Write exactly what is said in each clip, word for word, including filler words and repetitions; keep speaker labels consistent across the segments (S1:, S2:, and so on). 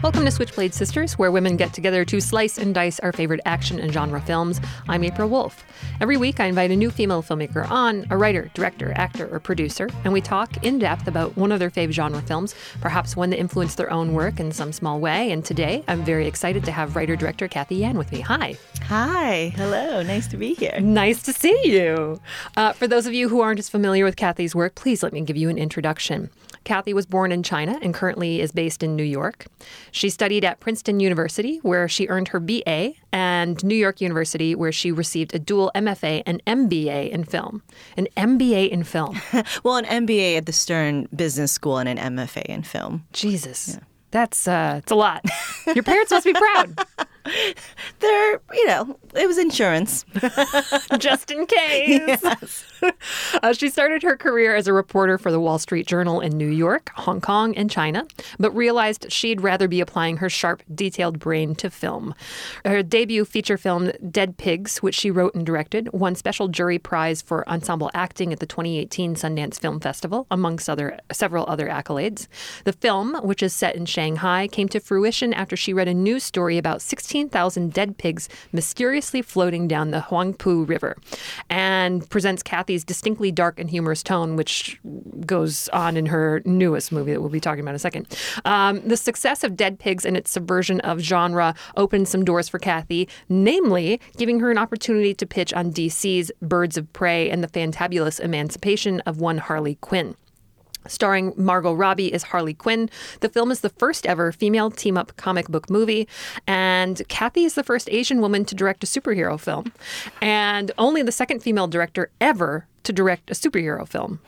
S1: Welcome to Switchblade Sisters, where women get together to slice and dice our favorite action and genre films. I'm April Wolf. Every week, I invite a new female filmmaker on, a writer, director, actor, or producer, and we talk in depth about one of their fave genre films, perhaps one that influenced their own work in some small way. And today, I'm very excited to have writer-director Cathy Yan with me. Hi.
S2: Hi. Hello. Nice to be here.
S1: Nice to see you. Uh, for those of you who aren't as familiar with Cathy's work, please let me give you an introduction. Cathy was born in China and currently is based in New York. She studied at Princeton University, where she earned her B A, and New York University, where she received a dual M F A and M B A in film. An M B A in film.
S2: Well, an M B A at the Stern Business School and an M F A in film.
S1: Jesus. Yeah. That's uh, it's a lot. Your parents must be proud.
S2: They're, you know, it was insurance.
S1: Just in case.
S2: Yes.
S1: Uh, she started her career as a reporter for the Wall Street Journal in New York, Hong Kong, and China, but realized she'd rather be applying her sharp, detailed brain to film. Her debut feature film, Dead Pigs, which she wrote and directed, won Special Jury Prize for Ensemble Acting at the twenty eighteen Sundance Film Festival, amongst other several other accolades. The film, which is set in Shanghai, came to fruition after she read a news story about sixteen thousand dead pigs mysteriously floating down the Huangpu River, and presents Cathy's distinctly dark and humorous tone, which goes on in her newest movie that we'll be talking about in a second. Um, the success of Dead Pigs and its subversion of genre opened some doors for Cathy, namely giving her an opportunity to pitch on D C's Birds of Prey and the fantabulous emancipation of one Harley Quinn. Starring Margot Robbie as Harley Quinn, the film is the first ever female team-up comic book movie, and Cathy is the first Asian woman to direct a superhero film, and only the second female director ever to direct a superhero film.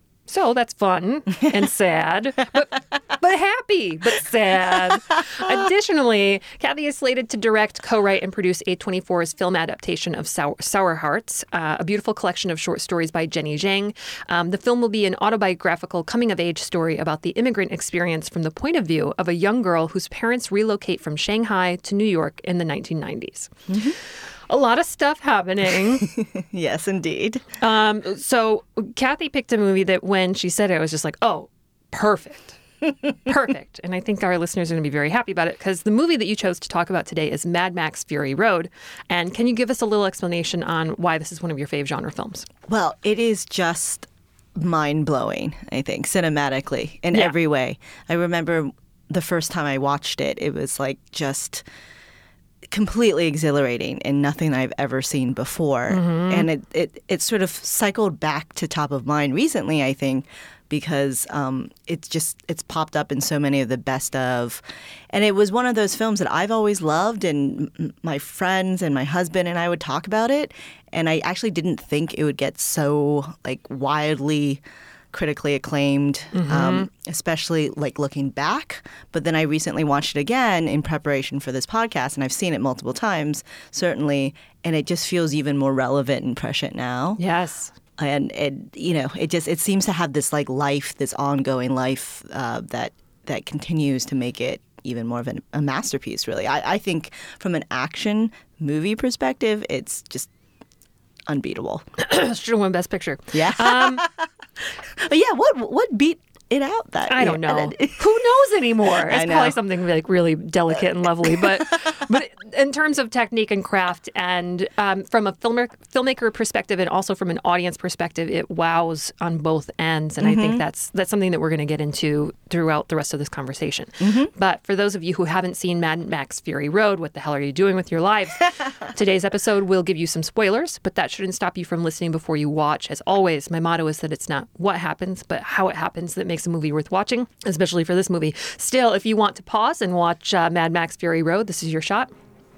S1: So that's fun and sad, but, but happy, but sad. Additionally, Cathy is slated to direct, co-write, and produce A twenty-four's film adaptation of Sour, Sour Hearts, uh, a beautiful collection of short stories by Jenny Zhang. Um, the film will be an autobiographical coming-of-age story about the immigrant experience from the point of view of a young girl whose parents relocate from Shanghai to New York in the nineteen nineties. Mm-hmm. A lot of stuff happening.
S2: Yes, indeed.
S1: Um, so Cathy picked a movie that when she said it, I was just like, oh, perfect. Perfect. And I think our listeners are going to be very happy about it, because the movie that you chose to talk about today is Mad Max Fury Road. And can you give us a little explanation on why this is one of your fave genre films?
S2: Well, it is just mind-blowing, I think, cinematically in
S1: yeah.
S2: every way. I remember the first time I watched it, it was like just completely exhilarating and nothing I've ever seen before. Mm-hmm. And it, it, it sort of cycled back to top of mind recently, I think, because um, it's just, it's popped up in so many of the best of. And it was one of those films that I've always loved, and m- my friends and my husband and I would talk about it. And I actually didn't think it would get so like wildly critically acclaimed, mm-hmm. um, especially like looking back. But then I recently watched it again in preparation for this podcast, and I've seen it multiple times, certainly, and it just feels even more relevant and prescient now.
S1: Yes.
S2: And it, you know, it just it seems to have this like life, this ongoing life uh, that that continues to make it even more of an, a masterpiece. Really, I, I think from an action movie perspective, it's just unbeatable.
S1: Should have won Best Picture.
S2: Yeah. Um, but yeah, what what beat it out? That
S1: I don't know. Who knows anymore? It's probably something like really delicate and lovely. But but in terms of technique and craft, and um, from a filmer, filmmaker perspective, and also from an audience perspective, it wows on both ends. And mm-hmm. I think that's that's something that we're going to get into throughout the rest of this conversation. Mm-hmm. But for those of you who haven't seen Mad Max Fury Road, what the hell are you doing with your life? Today's episode will give you some spoilers, but that shouldn't stop you from listening before you watch. As always, my motto is that it's not what happens, but how it happens that makes a movie worth watching, especially for this movie. Still, if you want to pause and watch uh, Mad Max Fury Road, this is your shot.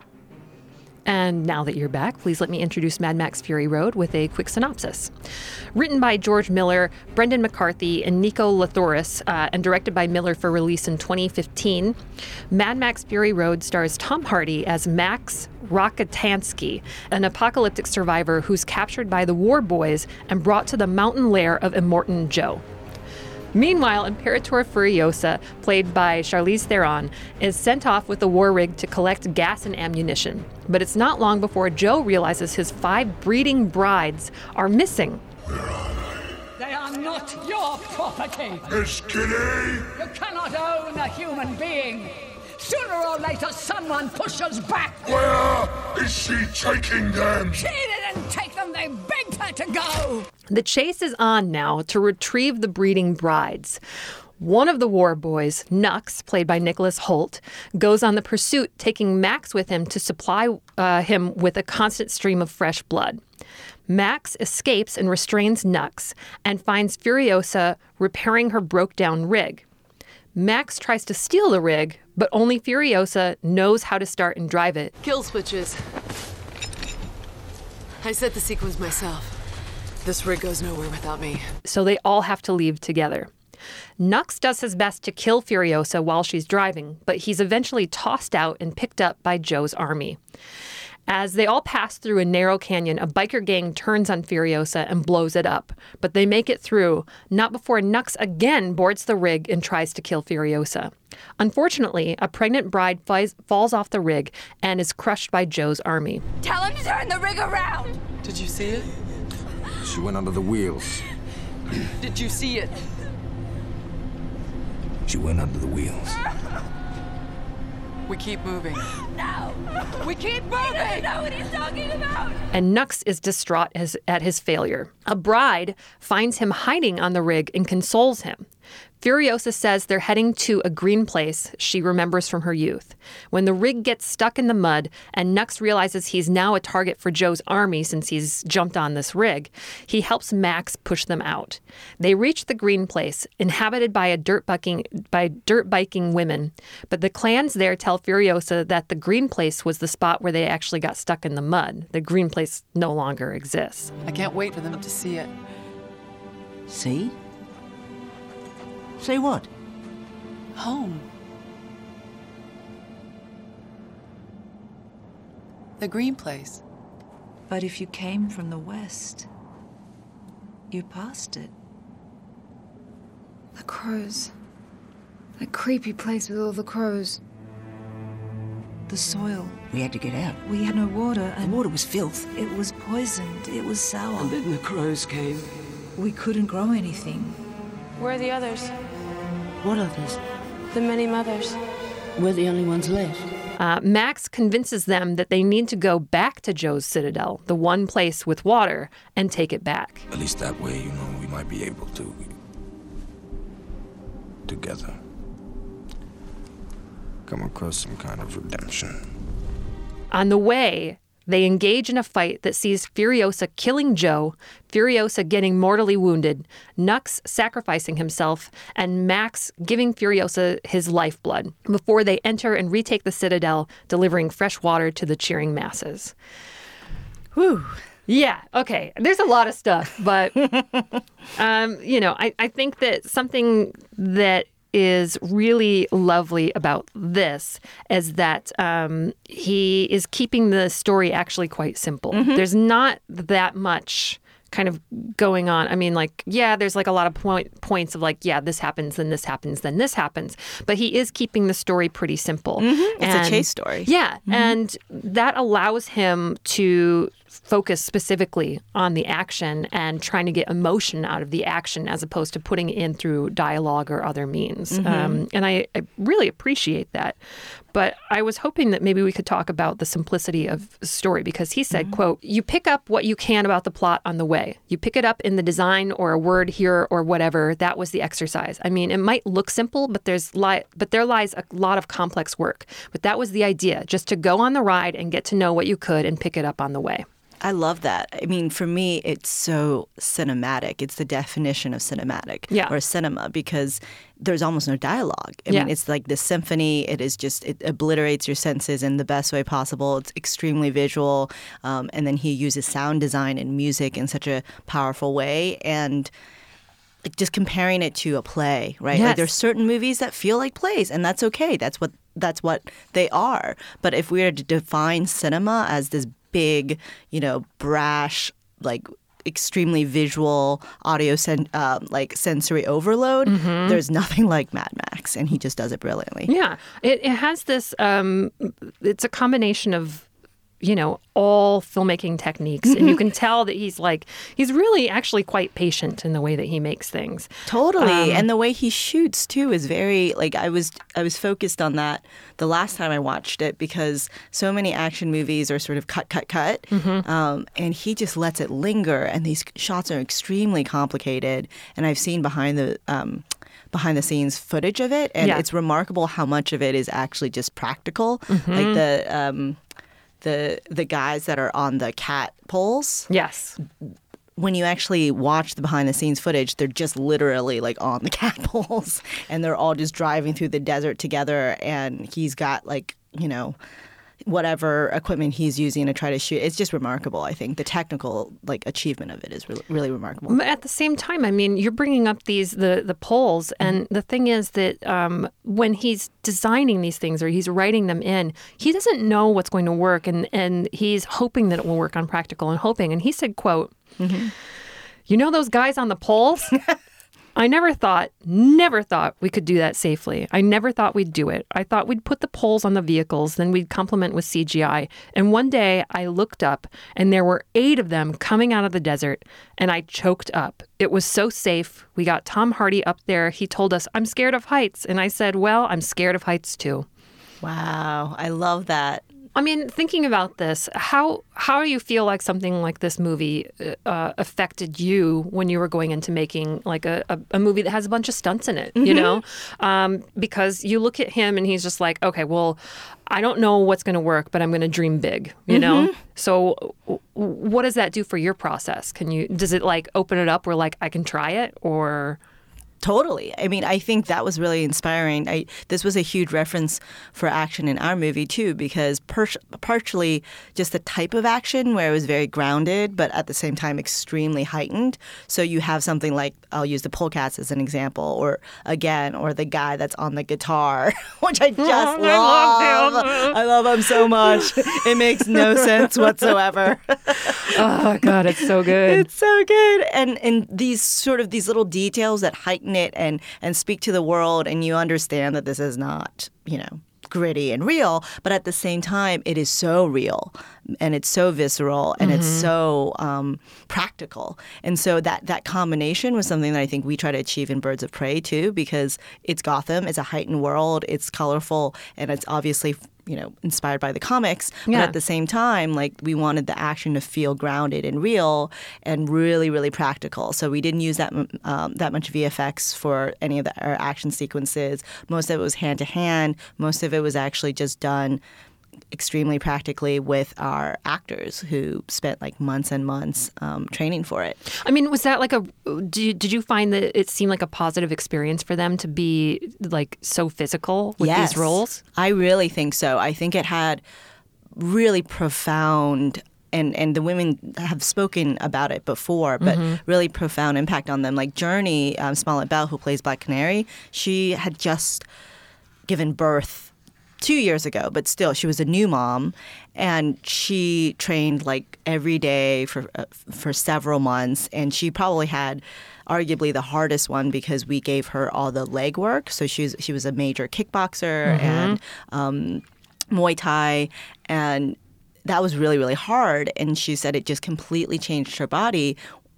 S1: And now that you're back, please let me introduce Mad Max Fury Road with a quick synopsis. Written by George Miller, Brendan McCarthy, and Nico Lathoris, uh, and directed by Miller for release in twenty fifteen, Mad Max Fury Road stars Tom Hardy as Max Rokitansky, an apocalyptic survivor who's captured by the War Boys and brought to the mountain lair of Immortan Joe. Meanwhile, Imperator Furiosa, played by Charlize Theron, is sent off with a war rig to collect gas and ammunition. But it's not long before Joe realizes his five breeding brides are missing.
S3: Where are they?
S4: They are not your property.
S3: Miss Kitty!
S4: You cannot own a human being.
S3: Sooner or later, someone pushes back.
S4: Where is she taking them?
S3: She didn't take them, they begged her to go.
S1: The chase is on now to retrieve the breeding brides. One of the war boys, Nux, played by Nicholas Hoult, goes on the pursuit, taking Max with him to supply uh, him with a constant stream of fresh blood. Max escapes and restrains Nux and finds Furiosa repairing her broke-down rig. Max tries to steal the rig, but only Furiosa knows how to start and drive it.
S5: Kill switches. I set the sequence myself. This rig goes nowhere without me.
S1: So they all have to leave together. Nux does his best to kill Furiosa while she's driving, but he's eventually tossed out and picked up by Joe's army. As they all pass through a narrow canyon, a biker gang turns on Furiosa and blows it up. But they make it through, not before Nux again boards the rig and tries to kill Furiosa. Unfortunately, a pregnant bride flies, falls off the rig and is crushed by Joe's army.
S3: Tell him to turn the rig around.
S5: Did you see it?
S4: She went under the wheels.
S5: Did you see it?
S4: She went under the wheels.
S5: We keep moving.
S3: No.
S5: We keep
S3: He
S5: moving!
S3: doesn't know what he's talking about.
S1: And Nux is distraught as, at his failure. A bride finds him hiding on the rig and consoles him. Furiosa says they're heading to a green place she remembers from her youth. When the rig gets stuck in the mud and Nux realizes he's now a target for Joe's army since he's jumped on this rig, he helps Max push them out. They reach the green place, inhabited by a dirt biking, by dirt biking women, but the clans there tell Furiosa that the green place was the spot where they actually got stuck in the mud. The green place no longer exists.
S5: I can't wait for them to see it.
S6: See? Say what?
S5: Home. The green place.
S7: But if you came from the west, you passed it.
S8: The crows. That creepy place with all the crows.
S7: The soil.
S6: We had to get out.
S7: We had no water,
S6: The
S7: and
S6: water was filth.
S7: it was poisoned. It was sour.
S9: And then the crows came.
S7: We couldn't grow anything.
S10: Where are the others?
S6: What others?
S10: The many mothers.
S6: We're the only ones left.
S1: Uh, Max convinces them that they need to go back to Joe's Citadel, the one place with water, and take it back.
S4: At least that way, you know, we might be able to. Together. Come across some kind of redemption.
S1: On the way, they engage in a fight that sees Furiosa killing Joe, Furiosa getting mortally wounded, Nux sacrificing himself, and Max giving Furiosa his lifeblood before they enter and retake the Citadel, delivering fresh water to the cheering masses. Whew. Yeah, okay. There's a lot of stuff, but, um, you know, I, I think that something that is really lovely about this is that um, he is keeping the story actually quite simple. Mm-hmm. There's not that much kind of going on. I mean, like, yeah, there's like a lot of point, points of like, yeah, this happens, then this happens, then this happens. But he is keeping the story pretty simple.
S2: Mm-hmm. It's
S1: and,
S2: a chase story.
S1: Yeah.
S2: Mm-hmm.
S1: And that allows him to focus specifically on the action and trying to get emotion out of the action as opposed to putting it in through dialogue or other means. Mm-hmm. Um, and I, I really appreciate that. But I was hoping that maybe we could talk about the simplicity of the story because he said, mm-hmm. quote, you pick up what you can about the plot on the way. You pick it up in the design or a word here or whatever. That was the exercise. I mean, it might look simple, but there's li- but there lies a lot of complex work. But that was the idea, just to go on the ride and get to know what you could and pick it up on the way.
S2: I love that. I mean, for me, it's so cinematic. It's the definition of cinematic
S1: yeah.
S2: or cinema because there's almost no dialogue. I
S1: yeah.
S2: mean, it's like the symphony. It is just, it obliterates your senses in the best way possible. It's extremely visual. Um, and then he uses sound design and music in such a powerful way. And like just comparing it to a play, right?
S1: Yes.
S2: Like there's certain movies that feel like plays, and that's okay. That's what that's what they are. But if we were to define cinema as this big, you know, brash, like extremely visual audio, sen- um, like sensory overload, mm-hmm. there's nothing like Mad Max, and he just does it brilliantly.
S1: Yeah, it, it has this. Um, it's a combination of you know, all filmmaking techniques. And you can tell that he's like, he's really actually quite patient in the way that he makes things.
S2: Totally.
S1: Um,
S2: and the way he shoots too is very like I was I was focused on that the last time I watched it because so many action movies are sort of cut, cut, cut.
S1: Mm-hmm.
S2: Um, and he just lets it linger. And these shots are extremely complicated. And I've seen behind the um, behind the scenes footage of it. And
S1: Yeah.
S2: it's remarkable how much of it is actually just practical.
S1: Mm-hmm.
S2: Like the um, the the guys that are on the cat poles.
S1: Yes.
S2: When you actually watch the behind the scenes footage, they're just literally like on the cat poles and they're all just driving through the desert together. And he's got like, you know, whatever equipment he's using to try to shoot. It's just remarkable, I think. The technical like achievement of it is really, really remarkable.
S1: But at the same time, I mean, you're bringing up these the the poles, and the thing is that um, when he's designing these things or he's writing them in, he doesn't know what's going to work, and and he's hoping that it will work on practical and hoping. And he said, "quote, mm-hmm. You know those guys on the poles." I never thought, never thought we could do that safely. I never thought we'd do it. I thought we'd put the poles on the vehicles, then we'd complement with C G I. And one day I looked up and there were eight of them coming out of the desert and I choked up. It was so safe. We got Tom Hardy up there. He told us, I'm scared of heights. And I said, well, I'm scared of heights too.
S2: Wow. I love that.
S1: I mean, thinking about this, how how do you feel like something like this movie uh, affected you when you were going into making like a, a, a movie that has a bunch of stunts in it, you
S2: Mm-hmm.
S1: know? Um, because you look at him and he's just like, okay, well, I don't know what's going to work, but I'm going to dream big, you know?
S2: Mm-hmm.
S1: So w- what does that do for your process? Can you, does it like open it up where like I can try it or...
S2: Totally. I mean, I think that was really inspiring. I, this was a huge reference for action in our movie, too, because per- partially just the type of action where it was very grounded, but at the same time extremely heightened. So you have something like, I'll use the Polecats as an example, or again, or the guy that's on the guitar, which I just
S1: I
S2: love.
S1: love him.
S2: I love him so much. It makes no sense whatsoever.
S1: Oh, God, it's so good.
S2: It's so good. And and these sort of these little details that heighten it and and speak to the world, and you understand that this is not, you know, gritty and real, but at the same time it is so real and it's so visceral and mm-hmm. it's so um, practical. And so that that combination was something that I think we try to achieve in Birds of Prey too, because it's Gotham, it's a heightened world, it's colorful, and it's obviously, you know, inspired by the comics. But
S1: Yeah.
S2: at the same time, like, we wanted the action to feel grounded and real and really, really practical. So we didn't use that um, that much V F X for any of the, our action sequences. Most of it was hand to hand. Most of it was actually just done extremely practically with our actors who spent like months and months um, training for it.
S1: I mean, was that like a, did you, did you find that it seemed like a positive experience for them to be like so physical with
S2: Yes,
S1: these roles?
S2: I really think so. I think it had really profound, and, and the women have spoken about it before, but
S1: Mm-hmm.
S2: really profound impact on them. Like Journey um, Smollett Bell, who plays Black Canary, she had just given birth two years ago, but still, she was a new mom, and she trained like every day for uh, for several months, and she probably had arguably the hardest one because we gave her all the leg work. So she was she was a major kickboxer
S1: Mm-hmm.
S2: and um, Muay Thai, and that was really, really hard. And she said it just completely changed her body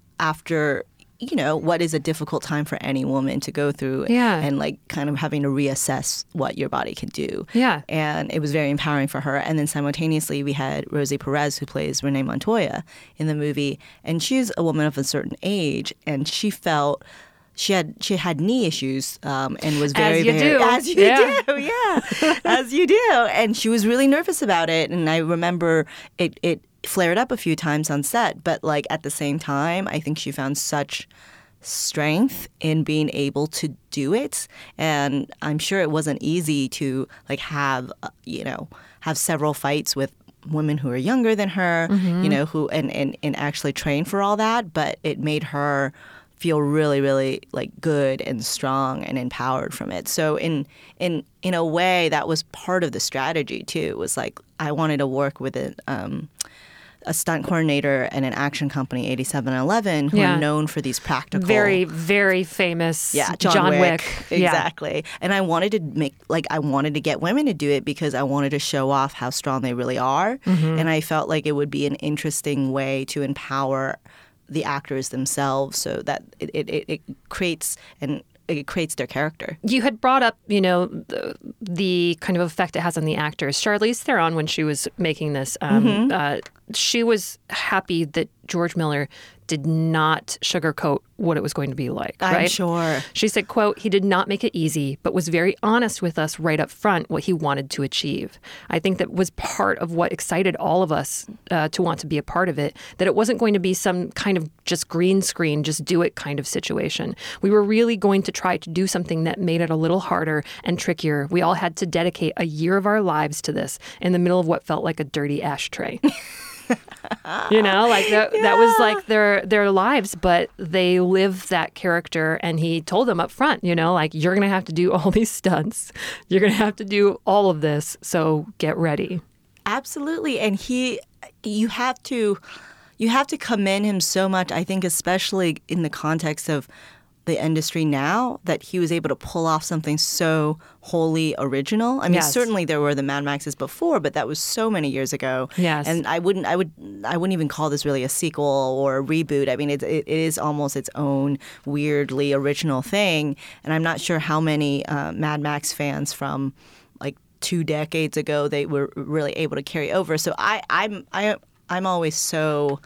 S2: after, you know, what is a difficult time for any woman to go through.
S1: Yeah.
S2: And like kind of having to reassess what your body can do.
S1: Yeah.
S2: And it was very empowering for her. And then simultaneously we had Rosie Perez, who plays Renee Montoya in the movie. And she's a woman of a certain age, and she felt she had she had knee issues um, and was very,
S1: As you
S2: very
S1: do.
S2: as you
S1: Yeah.
S2: do, yeah, as you do. And she was really nervous about it. And I remember it it flared up a few times on set, but like at the same time, I think she found such strength in being able to do it. And I'm sure it wasn't easy to like have uh, you know have several fights with women who are younger than her,
S1: Mm-hmm.
S2: you know, who and, and and actually train for all that. But it made her feel really, really like good and strong and empowered from it. So in in in a way, that was part of the strategy too. Was like I wanted to work with it. Um, a stunt coordinator and an action company, eighty-seven eleven, who
S1: Yeah.
S2: are known for these practical,
S1: Very, very famous
S2: yeah, John,
S1: John
S2: Wick,
S1: Wick. Yeah.
S2: exactly. And I wanted to make like I wanted to get women to do it because I wanted to show off how strong they really are,
S1: Mm-hmm.
S2: and I felt like it would be an interesting way to empower the actors themselves, so that it it, it, it creates and it creates their character.
S1: You had brought up, you know, the, the kind of effect it has on the actors. Charlize Theron, when she was making this, um,
S2: Mm-hmm.
S1: uh, she was happy that George Miller did not sugarcoat what it was going to be like,
S2: I'm
S1: right?
S2: sure.
S1: She said, quote, "He did not make it easy, but was very honest with us right up front what he wanted to achieve." I think that was part of what excited all of us uh, to want to be a part of it, that it wasn't going to be some kind of just green screen, just do it kind of situation. We were really going to try to do something that made it a little harder and trickier. We all had to dedicate a year of our lives to this in the middle of what felt like a dirty ashtray. You know, like that, yeah. that was like their their lives, but they live that character. And he told them up front, you know, like, you're going to have to do all these stunts. You're going to have to do all of this. So get ready.
S2: Absolutely. And he, you have to, you have to commend him so much, I think, especially in the context of the industry now, that he was able to pull off something so wholly original. I mean,
S1: Yes.
S2: certainly there were the Mad Maxes before, but that was so many years ago.
S1: Yes.
S2: And I wouldn't, I would, I wouldn't even call this really a sequel or a reboot. I mean, it, it, it is almost its own weirdly original thing. And I'm not sure how many uh, Mad Max fans from like two decades ago they were really able to carry over. So I, I'm, I, I'm always so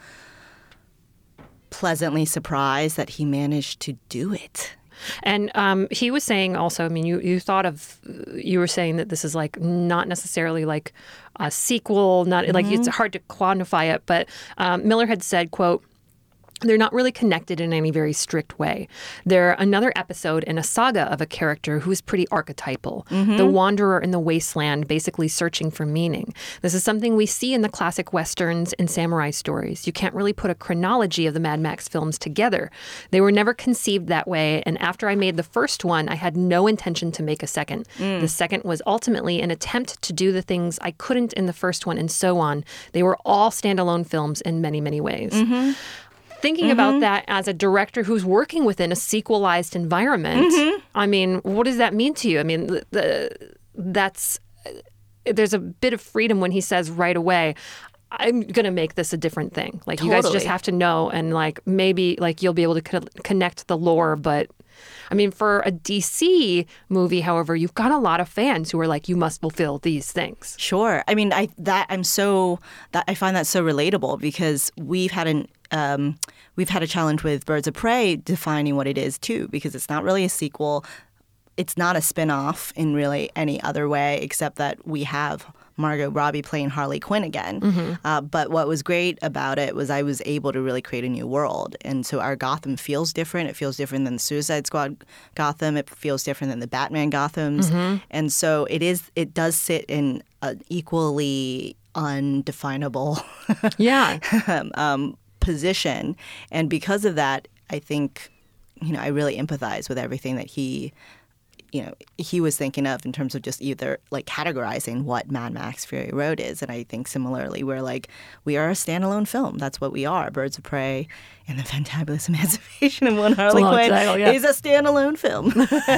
S2: pleasantly surprised that he managed to do it.
S1: And um, he was saying also, I mean, you, you thought of, you were saying that this is like not necessarily like a sequel, not mm-hmm. like it's hard to quantify it, but um, Miller had said, quote, "They're not really connected in any very strict way. They're another episode in a saga of a character who is pretty archetypal, mm-hmm. the wanderer in the wasteland, basically searching for meaning. This is something we see in the classic westerns and samurai stories. You can't really put a chronology of the Mad Max films together. They were never conceived that way, and after I made the first one, I had no intention to make a second. Mm. The second was ultimately an attempt to do the things I couldn't in the first one, and so on. They were all standalone films in many, many ways." Mm-hmm. Thinking mm-hmm. about that as a director who's working within a sequelized environment, mm-hmm. I mean, what does that mean to you? I mean, the, the, that's there's a bit of freedom when he says right away, I'm going to make this a different thing. Like, totally. You guys just have to know, and like maybe like you'll be able to co- connect the lore. But I mean, for a D C movie, however, you've got a lot of fans who are like, you must fulfill these things.
S2: Sure. I mean, I that I'm so that I find that so relatable, because we've had an um, we've had a challenge with Birds of Prey defining what it is too, because it's not really a sequel. It's not a spin-off in really any other way, except that we have Margot Robbie playing Harley Quinn again. Mm-hmm. Uh, but what was great about it was I was able to really create a new world. And so our Gotham feels different. It feels different than the Suicide Squad Gotham. It feels different than the Batman Gothams. Mm-hmm. And so it is. It does sit in an equally undefinable
S1: yeah.
S2: um, position. And because of that, I think, you know, I really empathize with everything that he you know, he was thinking of in terms of just either like categorizing what Mad Max Fury Road is. And I think similarly, we're like, we are a standalone film. That's what we are. Birds of Prey and the Fantabulous Emancipation of One Harley Quinn title, yeah. is a standalone film.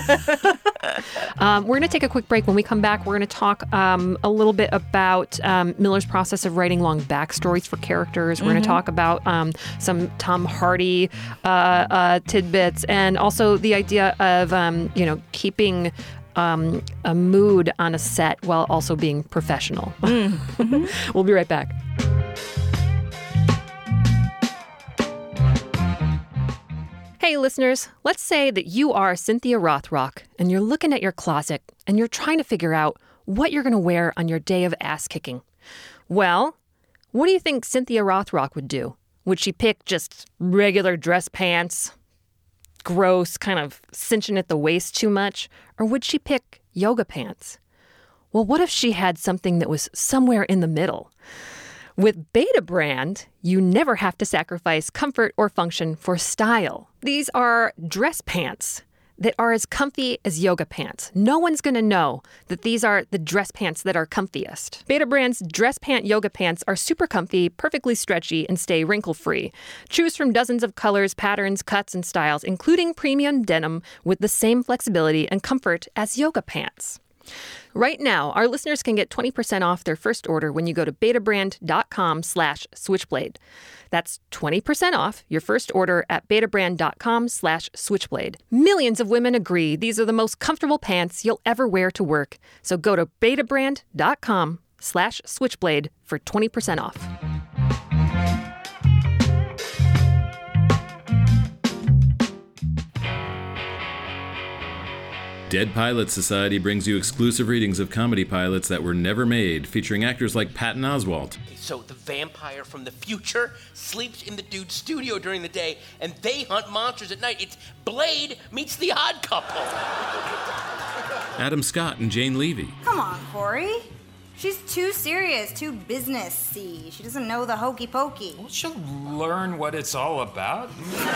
S1: um, we're going to take a quick break. When we come back, we're going to talk um, a little bit about um, Miller's process of writing long backstories for characters. We're mm-hmm. going to talk about um, some Tom Hardy uh, uh, tidbits, and also the idea of, um, you know, keeping Um, a mood on a set while also being professional. Mm-hmm. We'll be right back. Hey, listeners, let's say that you are Cynthia Rothrock and you're looking at your closet and you're trying to figure out what you're going to wear on your day of ass kicking. Well, what do you think Cynthia Rothrock would do? Would she pick just regular dress pants? Gross, kind of cinching at the waist too much? Or would she pick yoga pants? Well, what if she had something that was somewhere in the middle? With Beta Brand, you never have to sacrifice comfort or function for style. These are dress pants that are as comfy as yoga pants. No one's going to know that these are the dress pants that are comfiest. Betabrand's dress pant yoga pants are super comfy, perfectly stretchy, and stay wrinkle-free. Choose from dozens of colors, patterns, cuts, and styles, including premium denim with the same flexibility and comfort as yoga pants. Right now, our listeners can get twenty percent off their first order when you go to betabrand.com slash switchblade. That's twenty percent off your first order at betabrand.com slash switchblade. Millions of women agree these are the most comfortable pants you'll ever wear to work. So go to betabrand.com slash switchblade for twenty percent off.
S9: Dead Pilot Society brings you exclusive readings of comedy pilots that were never made, featuring actors like Patton Oswalt.
S11: So the vampire from the future sleeps in the dude's studio during the day, and they hunt monsters at night. It's Blade meets The Odd Couple.
S9: Adam Scott and Jane Levy.
S12: Come on, Corey. She's too serious, too business-y. She doesn't know the hokey pokey.
S13: Well, she'll learn what it's all about.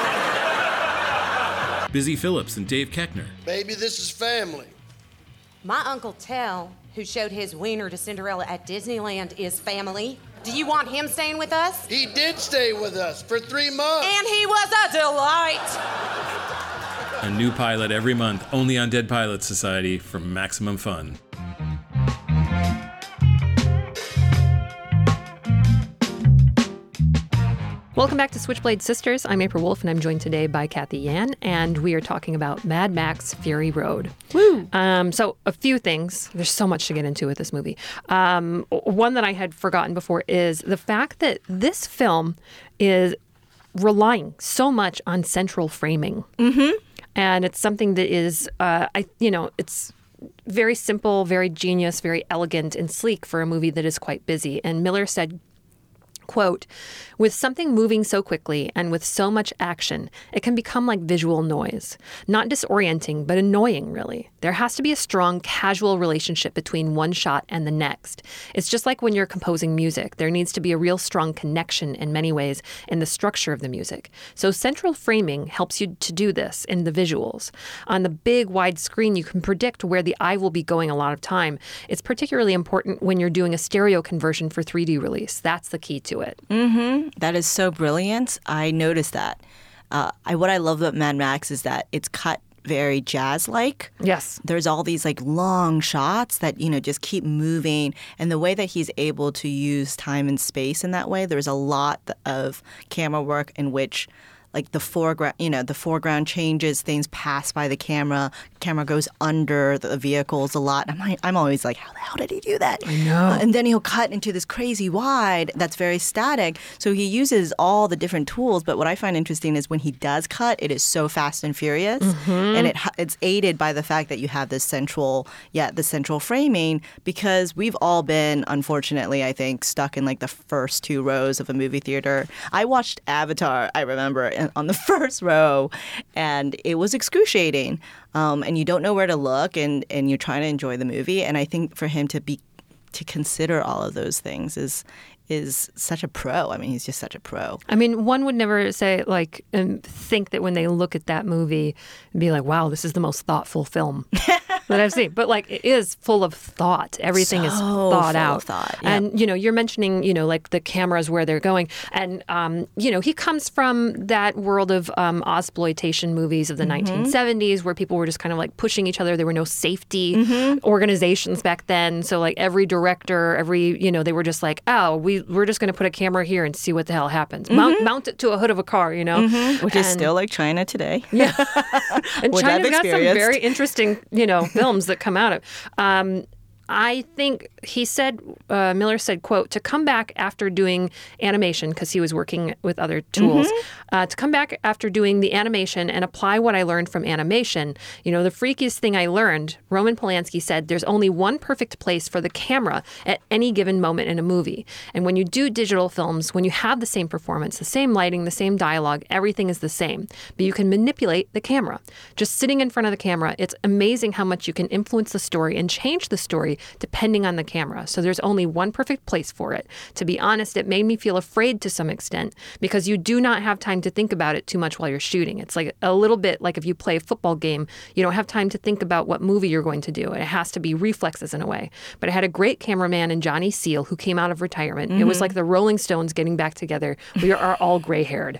S9: Busy Phillips and Dave Koechner.
S14: Baby, this is family.
S15: My Uncle Tell, who showed his wiener to Cinderella at Disneyland, is family. Do you want him staying with us?
S14: He did stay with us for three months.
S15: And he was a delight.
S9: A new pilot every month, only on Dead Pilot Society from Maximum Fun.
S1: Welcome back to Switchblade Sisters. I'm April Wolf, and I'm joined today by Kathy Yan, and we are talking about Mad Max Fury Road.
S2: Woo!
S1: Um, so a few things. There's so much to get into with this movie. Um, one that I had forgotten before is the fact that this film is relying so much on central framing.
S2: Mm-hmm.
S1: And it's something that is, uh, I you know, it's very simple, very genius, very elegant and sleek for a movie that is quite busy. And Miller said, quote, with something moving so quickly and with so much action, it can become like visual noise. Not disorienting, but annoying, really. There has to be a strong, casual relationship between one shot and the next. It's just like when you're composing music. There needs to be a real strong connection in many ways in the structure of the music. So central framing helps you to do this in the visuals. On the big, wide screen, you can predict where the eye will be going a lot of time. It's particularly important when you're doing a stereo conversion for three D release. That's the key to it.
S2: Mm-hmm. That is so brilliant. I noticed that. Uh, I, what I love about Mad Max is that it's cut very jazz-like.
S1: Yes.
S2: There's all these like long shots that, you know, just keep moving. And the way that he's able to use time and space in that way, there's a lot of camera work in which like the foreground, you know, the foreground changes, things pass by the camera, camera goes under the vehicles a lot. I'm, I'm always like, how the hell did he do that?
S1: I know.
S2: Uh, and then he'll cut into this crazy wide that's very static. So he uses all the different tools. But what I find interesting is when he does cut, it is so fast and furious.
S1: Mm-hmm.
S2: And it it's aided by the fact that you have this central, yeah, the central framing, because we've all been, unfortunately, I think, stuck in like the first two rows of a movie theater. I watched Avatar, I remember, on the first row, and it was excruciating. Um, and you don't know where to look, and, and you're trying to enjoy the movie. And I think for him to be to consider all of those things is is such a pro. I mean, he's just such a pro.
S1: I mean, one would never say, like, and think that when they look at that movie and be like, wow, this is the most thoughtful film that I've seen. But, like, it is full of thought. Everything
S2: so
S1: is thought
S2: full
S1: out.
S2: Of thought, yeah.
S1: And, you know, you're mentioning, you know, like the cameras where they're going. And, um, you know, he comes from that world of um, Ozploitation movies of the mm-hmm. nineteen seventies where people were just kind of like pushing each other. There were no safety mm-hmm. organizations back then. So, like, every director, every, you know, they were just like, oh, we, we're just going to put a camera here and see what the hell happens.
S2: Mm-hmm.
S1: Mount, mount it to a hood of a car, you know?
S2: Mm-hmm. Which
S1: and,
S2: is still like China today.
S1: Yeah. And
S2: Which
S1: China's
S2: I've
S1: got some
S2: experienced.
S1: very interesting, you know, films that come out of. Um, I think he said, uh, Miller said, quote, to come back after doing animation, because he was working with other tools, mm-hmm. uh, to come back after doing the animation and apply what I learned from animation. You know, the freakiest thing I learned, Roman Polanski said, there's only one perfect place for the camera at any given moment in a movie. And when you do digital films, when you have the same performance, the same lighting, the same dialogue, everything is the same. But you can manipulate the camera. Just sitting in front of the camera, it's amazing how much you can influence the story and change the story story depending on the camera. So there's only one perfect place for it. To be honest, it made me feel afraid to some extent because you do not have time to think about it too much while you're shooting. It's like a little bit like if you play a football game, you don't have time to think about what movie you're going to do. It has to be reflexes in a way. But I had a great cameraman in Johnny Seal who came out of retirement. Mm-hmm. It was like the Rolling Stones getting back together. We are all gray-haired.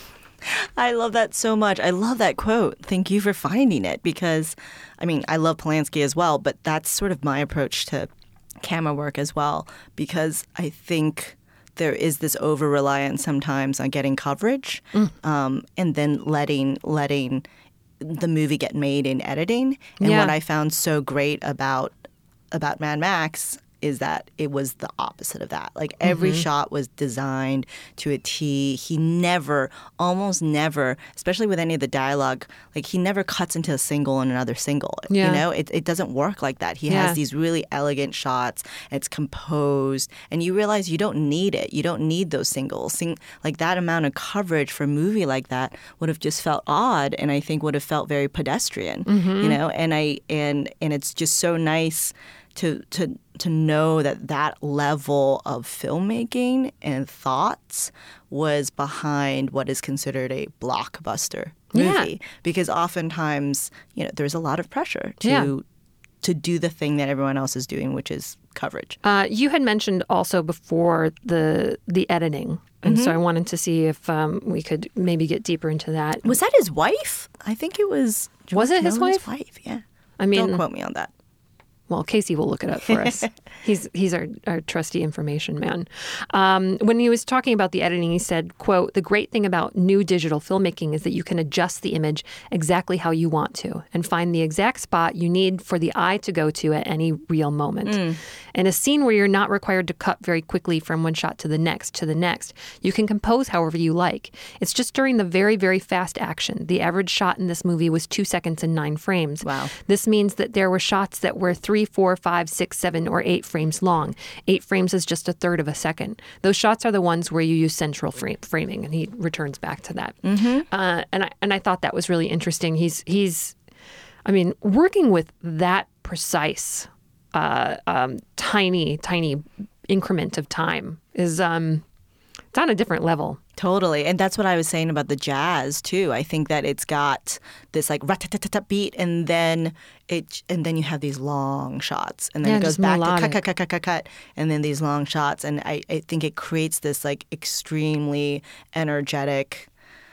S2: I love that so much. I love that quote. Thank you for finding it because, I mean, I love Polanski as well, but that's sort of my approach to camera work as well because I think there is this over-reliance sometimes on getting coverage mm. um, and then letting letting the movie get made in editing. And
S1: yeah.
S2: what I found so great about about Mad Max is that it was the opposite of that. Like every mm-hmm. shot was designed to a T. He never, almost never, especially with any of the dialogue, like he never cuts into a single and another single.
S1: Yeah.
S2: You know, it, it doesn't work like that. He
S1: yeah.
S2: has these really elegant shots. It's composed. And you realize you don't need it. You don't need those singles. Sing, like that amount of coverage for a movie like that would have just felt odd and I think would have felt very pedestrian. Mm-hmm. You know, and I and and it's just so nice to to to know that that level of filmmaking and thoughts was behind what is considered a blockbuster movie.
S1: Yeah.
S2: Because oftentimes, you know, there's a lot of pressure to
S1: yeah.
S2: to do the thing that everyone else is doing, which is coverage.
S1: Uh, you had mentioned also before the the editing. And mm-hmm. so I wanted to see if um, we could maybe get deeper into that.
S2: Was that his wife? I think it was. George
S1: Was it his
S2: Nolan's
S1: wife?
S2: wife? Yeah.
S1: I mean,
S2: don't quote me on that.
S1: Well, Casey will look it up for us. he's he's our, our trusty information man. Um, when he was talking about the editing, he said, quote, "The great thing about new digital filmmaking is that you can adjust the image exactly how you want to and find the exact spot you need for the eye to go to at any real moment. Mm. In a scene where you're not required to cut very quickly from one shot to the next to the next, you can compose however you like. It's just during the very, very fast action. The average shot in this movie was two seconds and nine frames.
S2: Wow.
S1: This means that there were shots that were three, four, five, six, seven, or eight frames long. Eight frames is just a third of a second. Those shots are the ones where you use central frame, framing." And he returns back to that. Mm-hmm. Uh, and I and I thought that was really interesting. He's he's, I mean, working with that precise, uh, um, tiny, tiny increment of time is um, it's on a different level.
S2: Totally. And that's what I was saying about the jazz too. I think that it's got this like rat-tat-tat-tat beat and then it and then you have these long shots and then
S1: yeah,
S2: it goes back
S1: melodic.
S2: to cut, cut, cut, cut, cut, and then these long shots. And I, I think it creates this like extremely energetic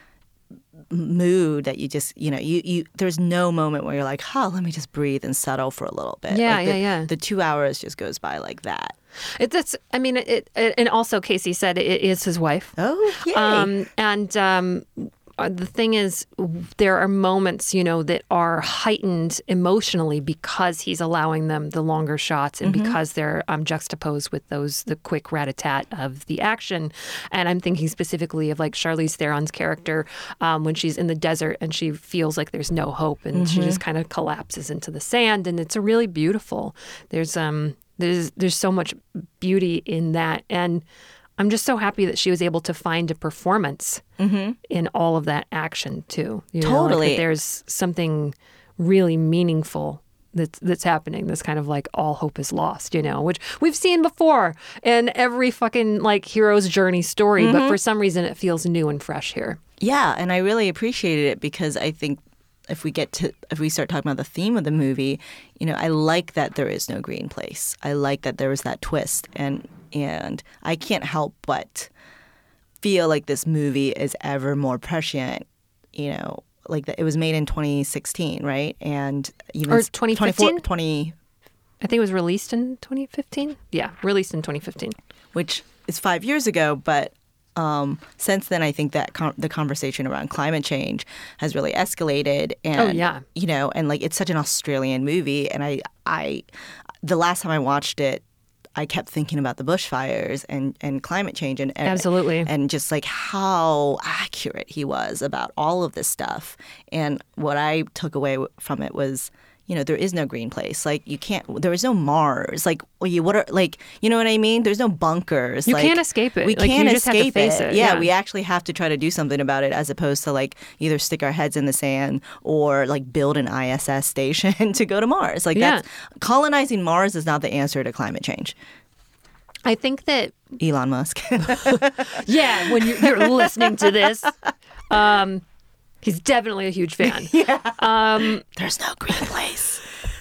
S2: mood that you just, you know, you, you there's no moment where you're like, oh, let me just breathe and settle for a little bit.
S1: Yeah,
S2: like
S1: yeah,
S2: the,
S1: yeah.
S2: The two hours just goes by like that.
S1: It, that's, I mean, it, it, and also Casey said it is his wife.
S2: Oh, yay.
S1: Um, and um, the thing is, there are moments, you know, that are heightened emotionally because he's allowing them the longer shots and mm-hmm. because they're um, juxtaposed with those, the quick rat-a-tat of the action. And I'm thinking specifically of like Charlize Theron's character um, when she's in the desert and she feels like there's no hope and mm-hmm. she just kind of collapses into the sand. And it's a really beautiful. There's um. There's there's so much beauty in that. And I'm just so happy that she was able to find a performance mm-hmm. in all of that action, too. You know,
S2: totally.
S1: Like that there's something really meaningful that's, that's happening. This kind of like all hope is lost, you know, which we've seen before in every fucking like hero's journey story. Mm-hmm. But for some reason, it feels new and fresh here.
S2: Yeah. And I really appreciated it because I think if we get to, if we start talking about the theme of the movie, you know, I like that there is no green place. I like that there was that twist. And, and I can't help but feel like this movie is ever more prescient, you know, like that it was made in twenty sixteen, right? And even
S1: or twenty fifteen?
S2: twenty
S1: I think it was released in twenty fifteen. Yeah, released in twenty fifteen.
S2: Which is five years ago, but Um, since then, I think that con- the conversation around climate change has really escalated. And,
S1: oh, yeah.
S2: You know, and like it's such an Australian movie. And I, I, the last time I watched it, I kept thinking about the bushfires and, and climate change and, and
S1: absolutely
S2: and just like how accurate he was about all of this stuff. And what I took away from it was, you know, there is no green place. Like, you can't, there is no Mars. Like, well, you, what are, like, you know what I mean? There's no bunkers.
S1: You
S2: like,
S1: can't escape it.
S2: We
S1: Like,
S2: can't
S1: you just have to
S2: escape
S1: face
S2: it.
S1: it.
S2: Yeah,
S1: Yeah.
S2: we actually have to try to do something about it as opposed to, like, either stick our heads in the sand or, like, build an I S S station to go to Mars. Like,
S1: Yeah.
S2: that's, colonizing Mars is not the answer to climate change.
S1: I think that
S2: Elon Musk.
S1: yeah, when you're, you're listening to this, um, he's definitely a huge fan.
S2: Yeah.
S1: Um,
S2: There's no green place.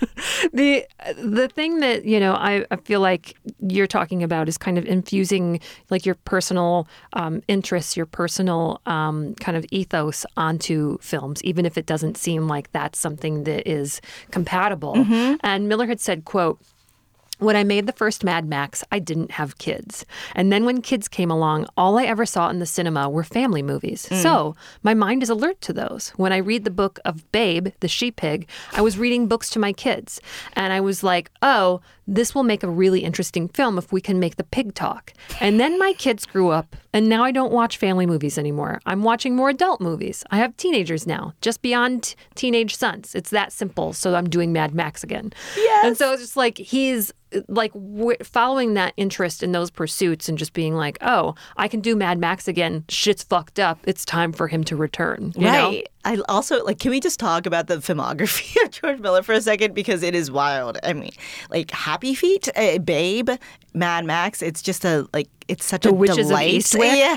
S1: the the thing that, you know, I, I feel like you're talking about is kind of infusing like your personal um, interests, your personal um, kind of ethos onto films, even if it doesn't seem like that's something that is compatible.
S2: Mm-hmm.
S1: And Miller had said, quote, "When I made the first Mad Max, I didn't have kids. And then when kids came along, all I ever saw in the cinema were family movies.
S2: Mm.
S1: So my mind is alert to those. When I read the book of Babe, the She-Pig, I was reading books to my kids. And I was like, oh, this will make a really interesting film if we can make the pig talk. And then my kids grew up, and now I don't watch family movies anymore. I'm watching more adult movies. I have teenagers now, just beyond teenage sons. It's that simple. So I'm doing Mad Max again."
S2: Yes.
S1: And so it's just like he's like w- following that interest in those pursuits and just being like, oh, I can do Mad Max again. Shit's fucked up. It's time for him to return. You know?
S2: Right. I also, like, can we just talk about the filmography of George Miller for a second? Because it is wild. I mean, like, Happy Feet, uh, Babe, Mad Max, it's just a, like, it's such
S1: The
S2: a
S1: Witches of
S2: delight.
S1: Eastwick?
S2: Yeah.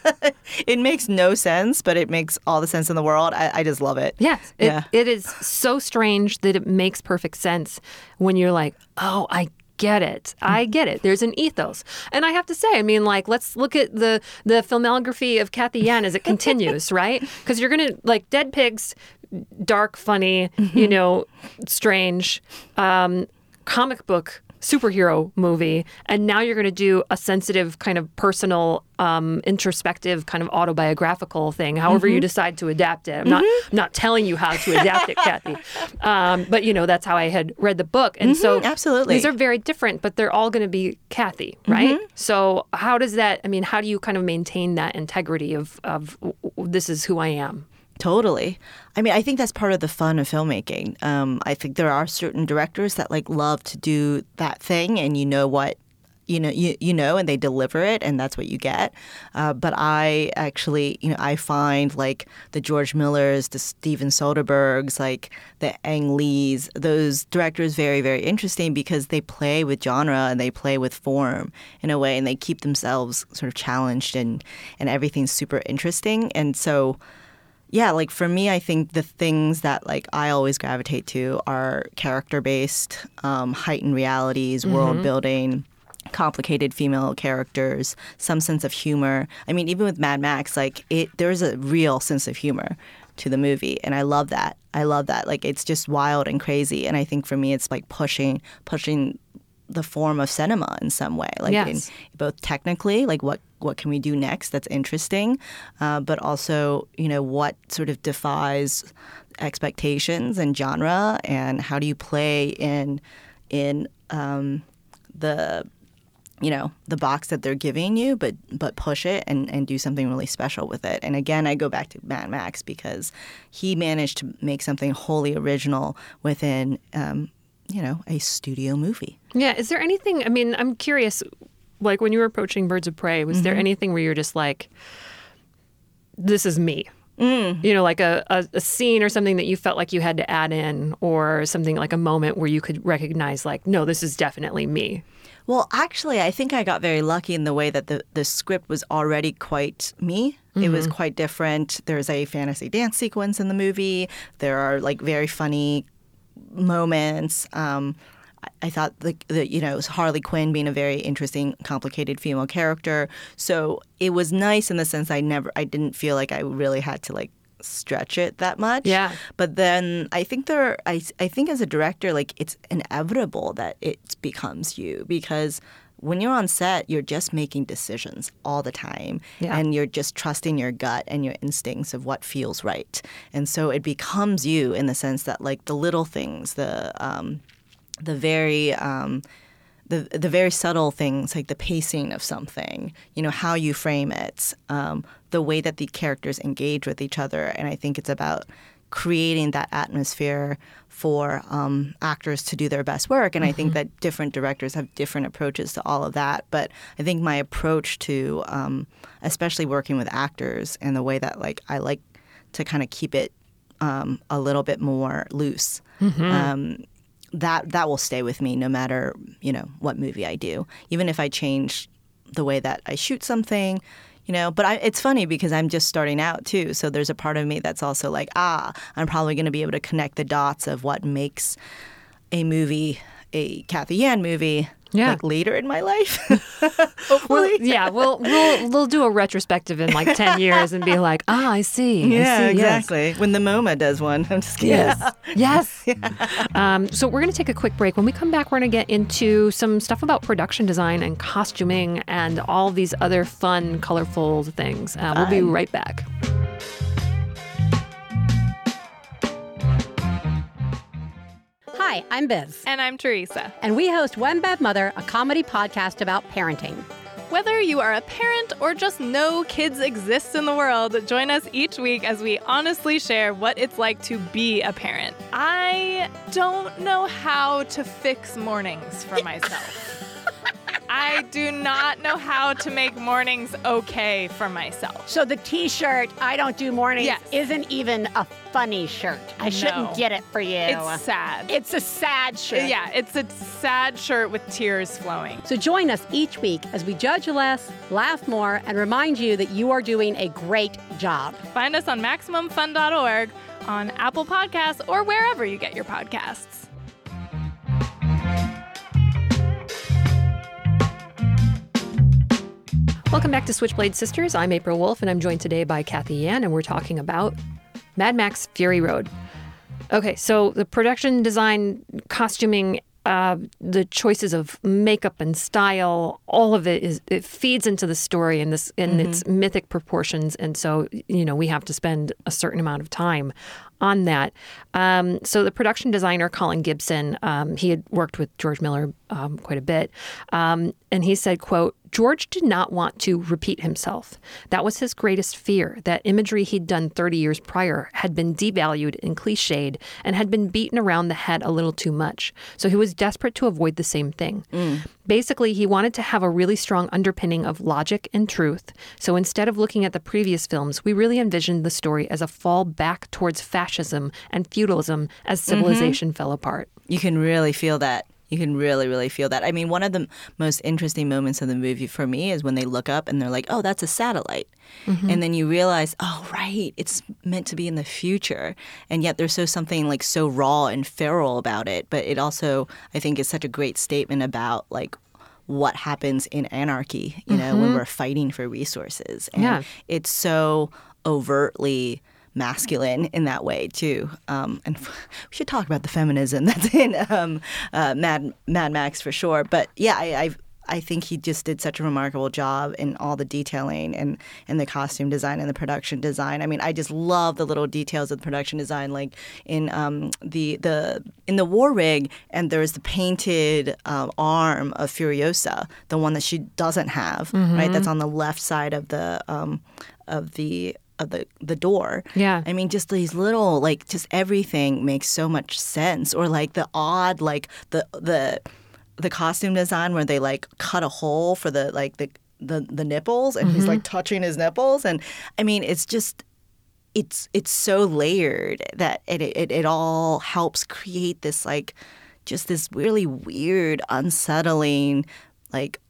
S2: It makes no sense, but it makes all the sense in the world. I, I just love it.
S1: Yes. It,
S2: Yeah.
S1: it is so strange that it makes perfect sense when you're like, oh, I get it. I get it. There's an ethos. And I have to say, I mean, like, let's look at the the filmography of Kathy Yan as it continues, right? Because you're going to, like, Dead Pigs, dark, funny, you know, strange, um, comic book superhero movie, and now you're going to do a sensitive kind of personal, um, introspective kind of autobiographical thing, however
S2: Mm-hmm.
S1: you decide to adapt it. I'm not I'm not telling you how to adapt it, Kathy. Um, but, you know, that's how I had read the book. And so
S2: Mhm, absolutely.
S1: these are very different, but they're all going to be Kathy, right?
S2: Mhm.
S1: So how does that, I mean, how do you kind of maintain that integrity of, of this is who I am?
S2: Totally. I mean, I think that's part of the fun of filmmaking. Um, I think there are certain directors that like love to do that thing, and you know what, you know, you you know, and they deliver it, and that's what you get. Uh, but I actually, you know, I find like the George Millers, the Steven Soderberghs, like the Ang Lees, those directors very, very interesting because they play with genre and they play with form in a way, and they keep themselves sort of challenged, and and everything's super interesting, and so. Yeah, like for me, I think the things that like I always gravitate to are character-based, um, heightened realities,
S16: Mhm.
S2: world building, complicated female characters, some sense of humor. I mean, even with Mad Max, like it, there's a real sense of humor to the movie, and I love that. I love that. Like it's just wild and crazy, and I think for me, it's like pushing, pushing the form of cinema in some way, like
S1: Yes.
S2: in, both technically, like what what can we do next that's interesting, uh, but also you know what sort of defies expectations and genre, and how do you play in in um, the you know the box that they're giving you, but but push it and, and do something really special with it. And again, I go back to Mad Max because he managed to make something wholly original within um, you know a studio movie.
S1: Yeah. Is there anything, I mean, I'm curious, like when you were approaching Birds of Prey, was there
S2: Mhm.
S1: anything where you're just like, this is me?
S2: Mm.
S1: You know, like a, a, a scene or something that you felt like you had to add in, or something like a moment where you could recognize like, no, this is definitely me.
S2: Well, actually, I think I got very lucky in the way that the, the script was already quite me. It was
S1: Mhm.
S2: quite different. There's a fantasy dance sequence in the movie. There are like very funny moments. Um, I, I thought the, the you know Harley Quinn being a very interesting, complicated female character. So it was nice in the sense I never, I didn't feel like I really had to like stretch it that much.
S1: Yeah.
S2: But then I think there, I, I think as a director, like it's inevitable that it becomes you, because when you're on set, you're just making decisions all the time.
S1: Yeah.
S2: And you're just trusting your gut and your instincts of what feels right. And so it becomes you in the sense that like the little things, the um, the very um, the the very subtle things, like the pacing of something, you know, how you frame it, um, the way that the characters engage with each other. And I think it's about creating that atmosphere for um, actors to do their best work. And mm-hmm. I think that different directors have different approaches to all of that. But I think my approach to, um, especially working with actors, and the way that like I like to kind of keep it um, a little bit more loose. Mm-hmm. Um, that that will stay with me no matter, you know, what movie I do. Even if I change the way that I shoot something, you know. But I, it's funny because I'm just starting out too. So there's a part of me that's also like, ah, I'm probably going to be able to connect the dots of what makes a movie a Cathy Yan movie. Yeah. Like later in my life, hopefully.
S1: Well, yeah, we'll we'll we'll do a retrospective in like ten years and be like, ah, I see.
S2: Yeah,
S1: I see,
S2: exactly.
S1: Yes.
S2: When the MoMA does one, I'm just kidding.
S1: Yes, yes. Yeah. Um, so we're going to take a quick break. When we come back, we're going to get into some stuff about production design and costuming and all these other fun, colorful things. Uh, we'll be right back.
S16: Hi, I'm Biz.
S17: And I'm Teresa.
S16: And we host One Bad Mother, a comedy podcast about parenting.
S17: Whether you are a parent or just know kids exist in the world, join us each week as we honestly share what it's like to be a parent. I don't know how to fix mornings for myself. I do not know how to make mornings okay for myself.
S16: So the t-shirt, I don't do mornings,
S17: yes.
S16: isn't even a funny shirt. I no. shouldn't get it for you.
S17: It's sad.
S16: It's a sad shirt.
S17: Yeah, it's a sad shirt with tears flowing.
S16: So join us each week as we judge less, laugh more, and remind you that you are doing a great job.
S17: Find us on Maximum Fun dot org, on Apple Podcasts, or wherever you get your podcasts.
S1: Welcome back to Switchblade Sisters. I'm April Wolf, and I'm joined today by Cathy Yan, and we're talking about Mad Max Fury Road. Okay, so the production design, costuming, uh, the choices of makeup and style, all of it is it feeds into the story in this in mm-hmm. its mythic proportions, and so you know we have to spend a certain amount of time on that. Um, so the production designer, Colin Gibson, um, he had worked with George Miller um, quite a bit, um, and he said, quote, George did not want to repeat himself. That was his greatest fear, that imagery he'd done thirty years prior had been devalued and cliched and had been beaten around the head a little too much. So he was desperate to avoid the same thing. Mm. Basically, he wanted to have a really strong underpinning of logic and truth. So instead of looking at the previous films, we really envisioned the story as a fall back towards fascism and feudalism as civilization mm-hmm. fell apart.
S2: You can really feel that. You can really, really feel that. I mean, one of the most interesting moments of the movie for me is when they look up and they're like, oh, that's a satellite. Mm-hmm. And then you realize, oh, right, it's meant to be in the future. And yet there's so something like so raw and feral about it. But it also, I think, is such a great statement about like what happens in anarchy, you know, mm-hmm. when we're fighting for resources. And
S1: yeah.
S2: it's so overtly masculine in that way too, um, and we should talk about the feminism that's in um, uh, Mad Mad Max for sure. But yeah, I, I I think he just did such a remarkable job in all the detailing and and the costume design and the production design. I mean, I just love the little details of the production design, like in um, the the in the war rig, and there's the painted uh, arm of Furiosa, the one that she doesn't have, mm-hmm. right? That's on the left side of the um, of the. of the the door.
S1: Yeah.
S2: I mean, just these little, like, just everything makes so much sense. Or like the odd, like the the the costume design where they like cut a hole for the like the the, the nipples, and mm-hmm. he's like touching his nipples. And I mean, it's just it's it's so layered that it it it all helps create this like just this really weird, unsettling, like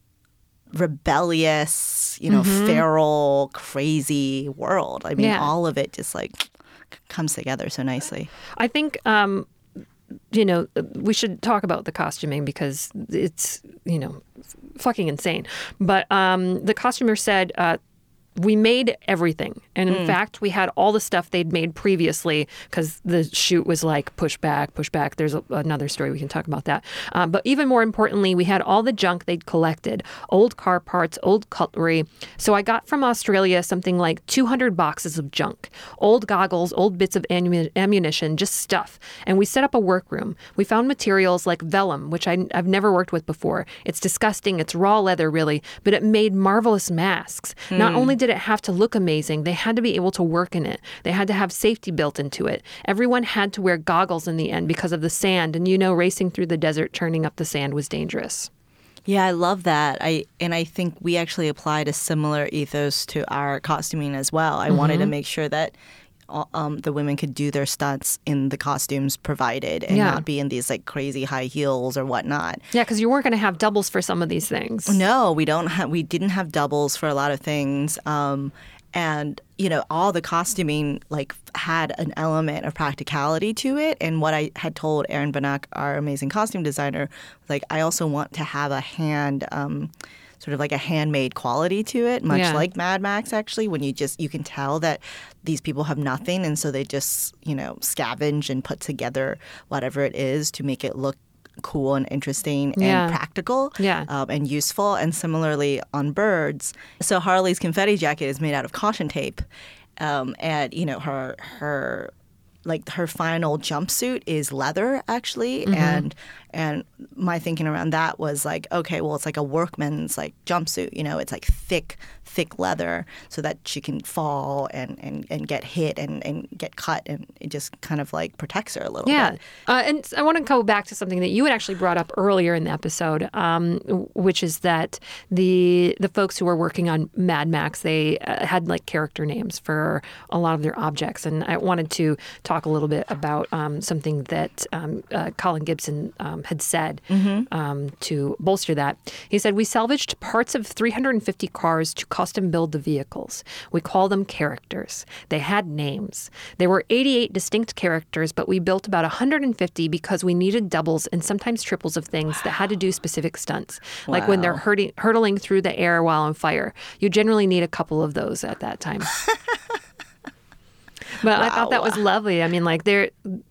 S2: rebellious, you know, mm-hmm. feral, crazy world. I mean,
S1: yeah.
S2: all of it just like comes together so nicely.
S1: I think, um, you know, we should talk about the costuming because it's, you know, fucking insane. But um, the costumer said, uh, we made everything. And in mm. fact, we had all the stuff they'd made previously because the shoot was like push back, push back. There's a, another story. We can talk about that. Um, but even more importantly, we had all the junk they'd collected, old car parts, old cutlery. So I got from Australia something like two hundred boxes of junk, old goggles, old bits of ammu- ammunition, just stuff. And we set up a workroom. We found materials like vellum, which I, I've never worked with before. It's disgusting. It's raw leather, really, but it made marvelous masks. Mm. Not only did did it have to look amazing, they had to be able to work in it. They had to have safety built into it. Everyone had to wear goggles in the end because of the sand. And you know, racing through the desert, churning up the sand was dangerous.
S2: Yeah, I love that. I and I think we actually applied a similar ethos to our costuming as well. I mm-hmm. wanted to make sure that um, the women could do their stunts in the costumes provided and yeah. not be in these like crazy high heels or whatnot.
S1: Yeah, because you weren't going to have doubles for some of these things.
S2: No, we don't. Ha- we didn't have doubles for a lot of things. Um, And, you know, all the costuming, like, had an element of practicality to it. And what I had told Erin Banach, our amazing costume designer, was like, I also want to have a hand, um, sort of like a handmade quality to it, much yeah. like Mad Max, actually, when you just, you can tell that these people have nothing. And so they just, you know, scavenge and put together whatever it is to make it look cool and interesting
S1: yeah.
S2: and practical
S1: yeah.
S2: um, and useful. And similarly on birds. So Harley's confetti jacket is made out of caution tape. Um, and, you know, her her like her final jumpsuit is leather, actually. Mm-hmm. And and my thinking around that was like, okay, well, it's like a workman's like jumpsuit. You know, it's like thick, thick leather so that she can fall and, and, and get hit and, and get cut. And it just kind of like protects her a little
S1: yeah.
S2: bit.
S1: Yeah. Uh, and I want to go back to something that you had actually brought up earlier in the episode, um, which is that the the folks who were working on Mad Max, they uh, had like character names for a lot of their objects. And I wanted to talk a little bit about um, something that um, uh, Colin Gibson um, had said mm-hmm. um, to bolster that. He said, "We salvaged parts of three hundred fifty cars to custom build the vehicles. We call them characters. They had names. There were eighty-eight distinct characters, but we built about one hundred fifty because we needed doubles and sometimes triples of things wow. that had to do specific stunts. Wow. Like when they're hurting, hurtling through the air while on fire. You generally need a couple of those at that time." But wow. I thought that was lovely. I mean, like, they're,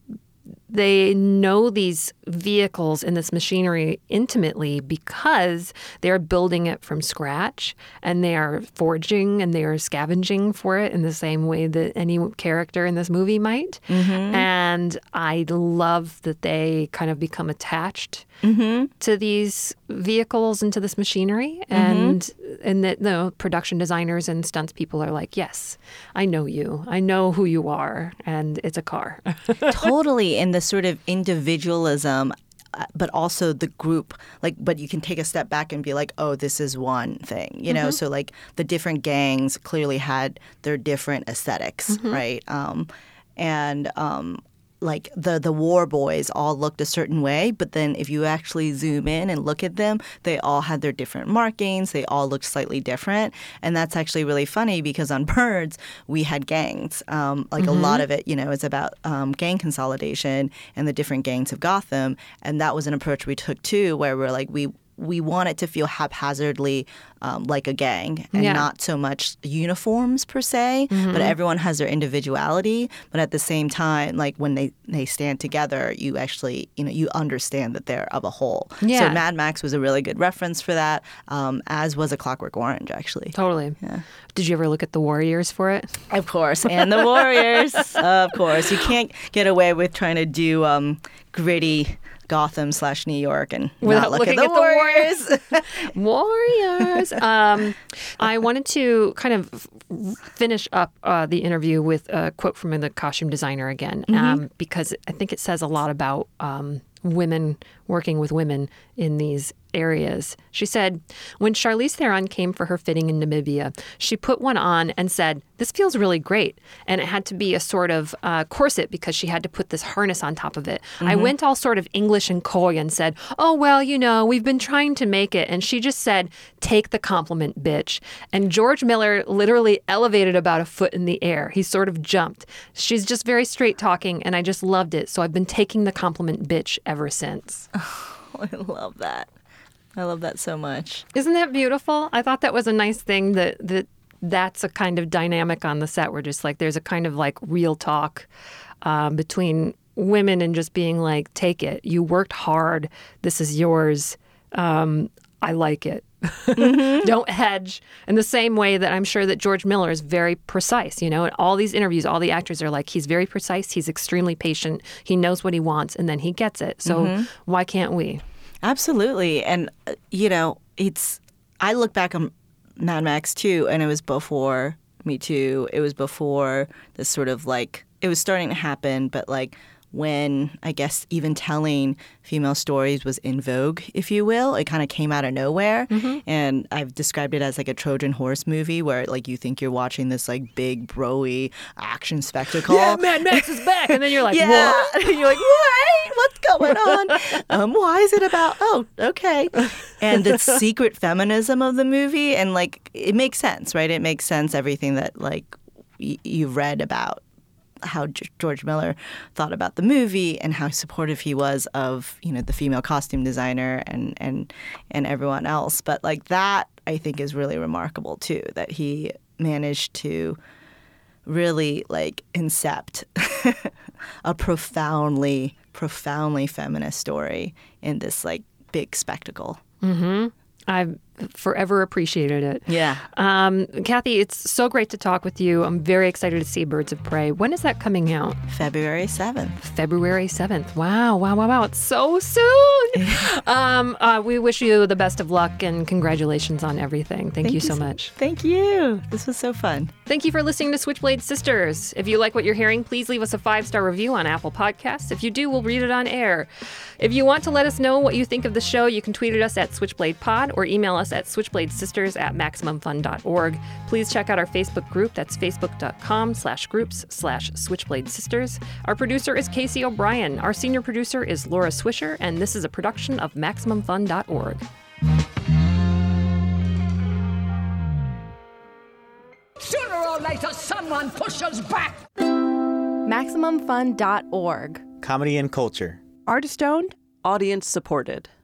S1: they know these vehicles and this machinery intimately because they're building it from scratch and they are forging and they are scavenging for it in the same way that any character in this movie might. Mm-hmm. And I love that they kind of become attached mm-hmm. to these vehicles and to this machinery. Mm-hmm. And and that, you know, production designers and stunts people are like, yes, I know you. I know who you are. And it's a car.
S2: Totally. And the sort of individualism, but also the group, like, but you can take a step back and be like, oh, this is one thing, you know? Mm-hmm. So, like, the different gangs clearly had their different aesthetics, mm-hmm. right? Um, and, um, like, the, the war boys all looked a certain way, but then if you actually zoom in and look at them, they all had their different markings. They all looked slightly different. And that's actually really funny because on Birds, we had gangs. Um, like, mm-hmm. a lot of it, you know, is about um, gang consolidation and the different gangs of Gotham. And that was an approach we took, too, where we're like, we we want it to feel haphazardly um, like a gang and yeah. not so much uniforms per se, mm-hmm. but everyone has their individuality. But at the same time, like, when they, they stand together, you actually, you know, you understand that they're of a whole.
S1: Yeah.
S2: So Mad Max was a really good reference for that, um, as was A Clockwork Orange, actually.
S1: Totally.
S2: Yeah.
S1: Did you ever look at the Warriors for it?
S2: Of course. And the Warriors, of course. You can't get away with trying to do um, gritty Gotham slash New York and
S1: without
S2: not look
S1: looking
S2: at the
S1: at
S2: Warriors.
S1: The Warriors. um, I wanted to kind of finish up uh, the interview with a quote from the costume designer again, mm-hmm. um, because I think it says a lot about um, women working with women in these areas. She said, "When Charlize Theron came for her fitting in Namibia, she put one on and said, 'This feels really great.' And it had to be a sort of uh, corset because she had to put this harness on top of it. Mm-hmm. I went all sort of English and coy and said, 'Oh, well, you know, we've been trying to make it.' And she just said, 'Take the compliment, bitch.' And George Miller literally elevated about a foot in the air. He sort of jumped. She's just very straight talking, and I just loved it. So I've been taking the compliment, bitch, ever since."
S2: Oh, I love that. I love that so much.
S1: Isn't that beautiful? I thought that was a nice thing that that that's a kind of dynamic on the set where just like there's a kind of like real talk um, between women and just being like, take it. You worked hard. This is yours. Um, I like it. Mm-hmm. Don't hedge. In the same way that I'm sure that George Miller is very precise, you know, in all these interviews, all the actors are like, he's very precise. He's extremely patient. He knows what he wants and then he gets it. So mm-hmm. why can't we?
S2: Absolutely. And, uh, you know, it's, I look back on Mad Max two, and it was before Me Too. It was before this sort of like, it was starting to happen, but like when I guess even telling female stories was in vogue, if you will, it kind of came out of nowhere. Mm-hmm. And I've described it as like a Trojan horse movie where like you think you're watching this like big bro-y action spectacle.
S1: Yeah, Mad Max is back. And then you're like,
S2: yeah.
S1: what?
S2: And you're like, what? What's going on? um, why is it about, oh, okay. And the secret feminism of the movie. And like, it makes sense, right? It makes sense, everything that like y- you've read about how George Miller thought about the movie and how supportive he was of, you know, the female costume designer and and and everyone else. But like that, I think, is really remarkable too, that he managed to really like incept a profoundly, profoundly feminist story in this like big spectacle.
S1: Mm-hmm. I've forever appreciated it.
S2: Yeah.
S1: Um, Kathy, it's so great to talk with you. I'm very excited to see Birds of Prey. When is that coming out?
S2: February seventh.
S1: February seventh. Wow, wow, wow, wow. It's so soon. um, uh, we wish you the best of luck and congratulations on everything. Thank, Thank you, you so much.
S2: Thank you. This was so fun.
S1: Thank you for listening to Switchblade Sisters. If you like what you're hearing, please leave us a five-star review on Apple Podcasts. If you do, we'll read it on air. If you want to let us know what you think of the show, you can tweet at us at Switchblade Pod or email us at switchbladesisters at maximum fun dot org. Please check out our Facebook group. That's facebook.com slash groups slash Switchblade Sisters. Our producer is Casey O'Brien. Our senior producer is Laura Swisher, and this is a production of maximum fun dot org.
S3: Sooner or later, someone pushes back.
S17: maximum fun dot org.
S18: Comedy and culture.
S19: Artist owned, audience supported.